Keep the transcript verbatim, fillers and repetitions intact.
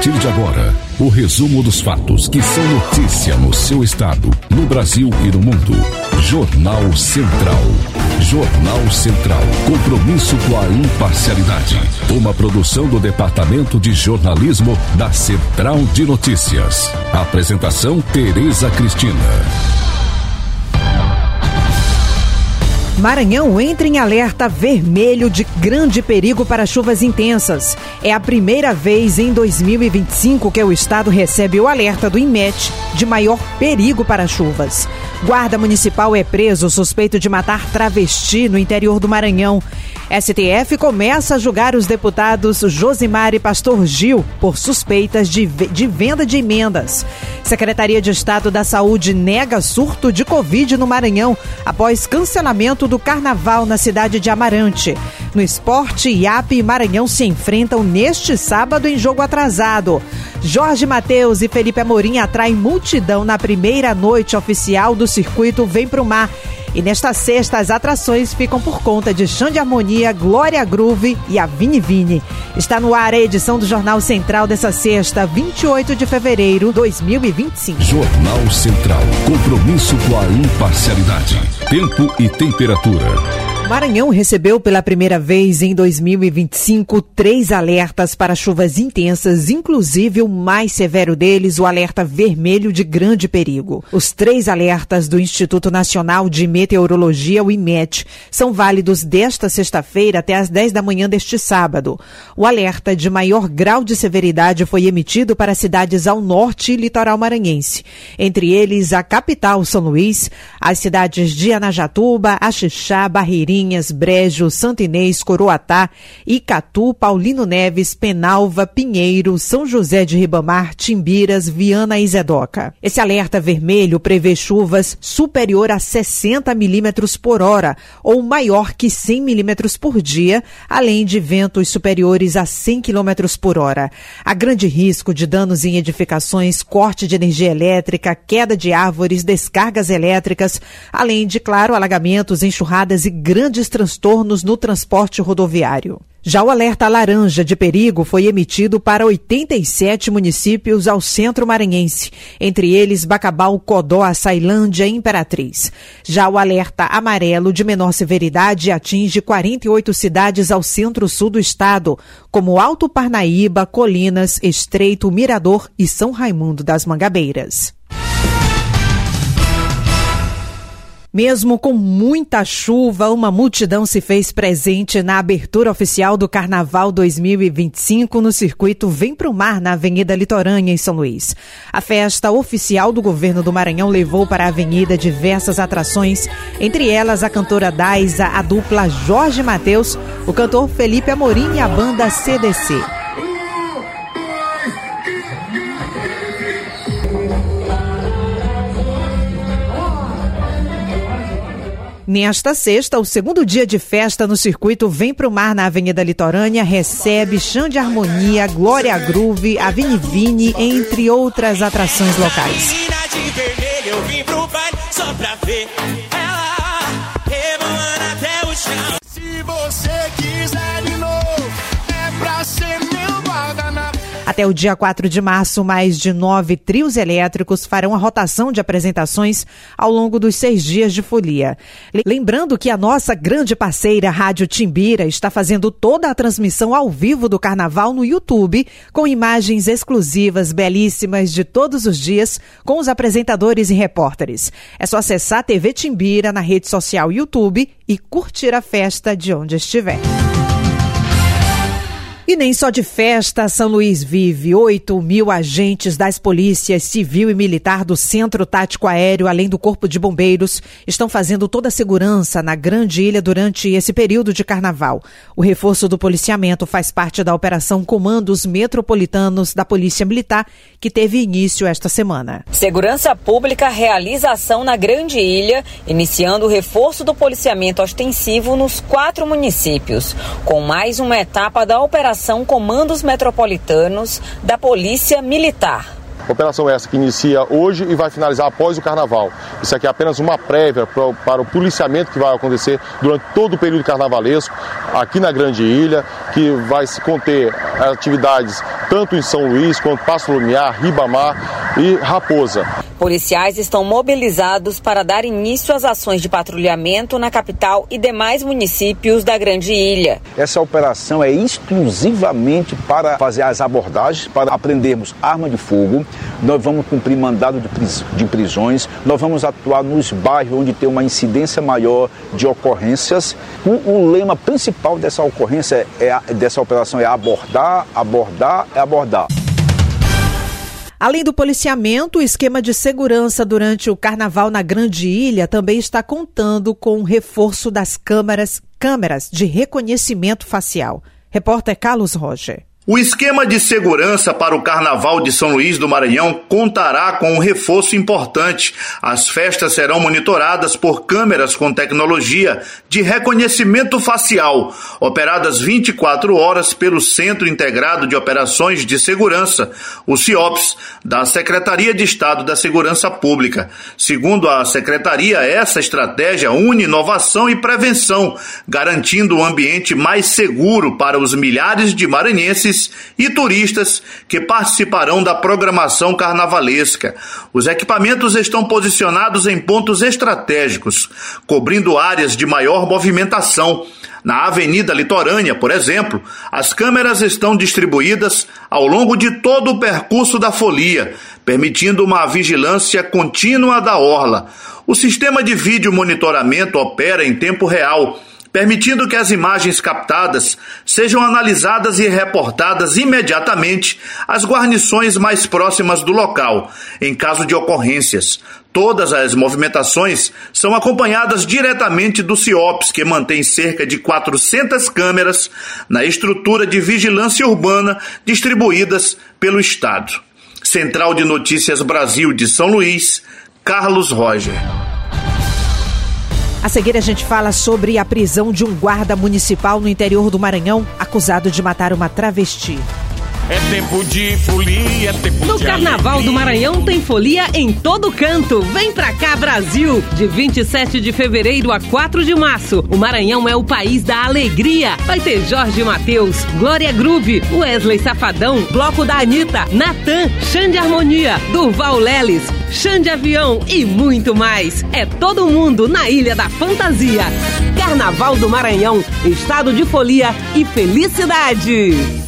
partir de agora, o resumo dos fatos que são notícia no seu estado, no Brasil e no mundo. Jornal Central. Jornal Central. Compromisso com a imparcialidade. Uma produção do Departamento de Jornalismo da Central de Notícias. Apresentação Tereza Cristina. Maranhão entra em alerta vermelho de grande perigo para chuvas intensas. É a primeira vez em dois mil e vinte e cinco que o estado recebe o alerta do INMET de maior perigo para chuvas. Guarda municipal é preso suspeito de matar travesti no interior do Maranhão. S T F começa a julgar os deputados Josimar e Pastor Gil por suspeitas de, de venda de emendas. Secretaria de Estado da Saúde nega surto de Covid no Maranhão após cancelamento do carnaval na cidade de Amarante. No esporte, I A P e Maranhão se enfrentam neste sábado em jogo atrasado. Jorge Mateus e Felipe Amorim atraem multidão na primeira noite oficial do circuito Vem Pro Mar. E nesta sexta, as atrações ficam por conta de Xande Harmonia, Glória Groove e a Vini Vini. Está no ar a edição do Jornal Central dessa sexta, vinte e oito de fevereiro de dois mil e vinte e cinco. Jornal Central. Compromisso com a imparcialidade. Tempo e temperatura. Maranhão recebeu pela primeira vez em dois mil e vinte e cinco três alertas para chuvas intensas, inclusive o mais severo deles, o alerta vermelho de grande perigo. Os três alertas do Instituto Nacional de Meteorologia, o INMET, são válidos desta sexta-feira até às dez da manhã deste sábado. O alerta de maior grau de severidade foi emitido para cidades ao norte e litoral maranhense, entre eles a capital, São Luís, as cidades de Anajatuba, Axixá, Barreirinha, Brejo, Santo Inês, Coroatá, Icatu, Paulino Neves, Penalva, Pinheiro, São José de Ribamar, Timbiras, Viana e Zedoca. Esse alerta vermelho prevê chuvas superior a sessenta milímetros por hora ou maior que cem milímetros por dia, além de ventos superiores a cem quilômetros por hora. Há grande risco de danos em edificações, corte de energia elétrica, queda de árvores, descargas elétricas, além de, claro, alagamentos, enxurradas e grandes grandes transtornos no transporte rodoviário. Já o alerta laranja de perigo foi emitido para oitenta e sete municípios ao centro maranhense, entre eles Bacabal, Codó, Açailândia e Imperatriz. Já o alerta amarelo de menor severidade atinge quarenta e oito cidades ao centro-sul do estado, como Alto Parnaíba, Colinas, Estreito, Mirador e São Raimundo das Mangabeiras. Mesmo com muita chuva, uma multidão se fez presente na abertura oficial do Carnaval dois mil e vinte e cinco no circuito Vem Pro Mar, na Avenida Litorânea, em São Luís. A festa oficial do governo do Maranhão levou para a avenida diversas atrações, entre elas a cantora Daisa, a dupla Jorge Mateus, o cantor Felipe Amorim e a banda C D C. Nesta sexta, o segundo dia de festa no circuito Vem Pro Mar, na Avenida Litorânea, recebe Xande Harmonia, Glória Groove, a Vini Vini, entre outras atrações locais. Eu vim pro baile só pra ver ela rebolando até o chão. Se você quiser de novo, é pra ser meu guardanapo. Até o dia quatro de março, mais de nove trios elétricos farão a rotação de apresentações ao longo dos seis dias de folia. Lembrando que a nossa grande parceira Rádio Timbira está fazendo toda a transmissão ao vivo do Carnaval no YouTube, com imagens exclusivas, belíssimas de todos os dias, com os apresentadores e repórteres. É só acessar a T V Timbira na rede social YouTube e curtir a festa de onde estiver. E nem só de festa São Luís vive. oito mil agentes das polícias civil e militar do Centro Tático Aéreo, além do Corpo de Bombeiros, estão fazendo toda a segurança na Grande Ilha durante esse período de carnaval. O reforço do policiamento faz parte da Operação Comandos Metropolitanos da Polícia Militar, que teve início esta semana. Segurança Pública realiza ação na Grande Ilha, iniciando o reforço do policiamento ostensivo nos quatro municípios, com mais uma etapa da Operação Comandos Metropolitanos da Polícia Militar. Operação essa que inicia hoje e vai finalizar após o Carnaval. Isso aqui é apenas uma prévia para, para o policiamento que vai acontecer durante todo o período carnavalesco aqui na Grande Ilha, que vai se conter atividades tanto em São Luís quanto Passo Lumiar, Ribamar e Raposa. Policiais estão mobilizados para dar início às ações de patrulhamento na capital e demais municípios da Grande Ilha. Essa operação é exclusivamente para fazer as abordagens, para apreendermos arma de fogo. Nós vamos cumprir mandado de, pris- de prisões, nós vamos atuar nos bairros onde tem uma incidência maior de ocorrências. O, o lema principal dessa ocorrência, é a, dessa operação é abordar, abordar, é abordar. Além do policiamento, o esquema de segurança durante o Carnaval na Grande Ilha também está contando com o reforço das câmeras, câmeras de reconhecimento facial. Repórter Carlos Roger. O esquema de segurança para o Carnaval de São Luís do Maranhão contará com um reforço importante. As festas serão monitoradas por câmeras com tecnologia de reconhecimento facial, operadas vinte e quatro horas pelo Centro Integrado de Operações de Segurança, o CIOPS, da Secretaria de Estado da Segurança Pública. Segundo a Secretaria, essa estratégia une inovação e prevenção, garantindo um ambiente mais seguro para os milhares de maranhenses e turistas que participarão da programação carnavalesca. Os equipamentos estão posicionados em pontos estratégicos, cobrindo áreas de maior movimentação. Na Avenida Litorânea, por exemplo, as câmeras estão distribuídas ao longo de todo o percurso da folia, permitindo uma vigilância contínua da orla. O sistema de vídeo monitoramento opera em tempo real, permitindo que as imagens captadas sejam analisadas e reportadas imediatamente às guarnições mais próximas do local, em caso de ocorrências. Todas as movimentações são acompanhadas diretamente do CIOPS, que mantém cerca de quatrocentas câmeras na estrutura de vigilância urbana distribuídas pelo Estado. Central de Notícias Brasil de São Luís, Carlos Roger. A seguir, a gente fala sobre a prisão de um guarda municipal no interior do Maranhão, acusado de matar uma travesti. É tempo de folia, é tempo No de Carnaval alegria. do Maranhão tem folia em todo canto. Vem pra cá, Brasil! De vinte e sete de fevereiro a quatro de março, o Maranhão é o país da alegria. Vai ter Jorge Mateus, Glória Groove, Wesley Safadão, Bloco da Anitta, Natan, Xande Harmonia, Durval Leles, Xande Avião e muito mais. É todo mundo na Ilha da Fantasia. Carnaval do Maranhão, estado de folia e felicidade.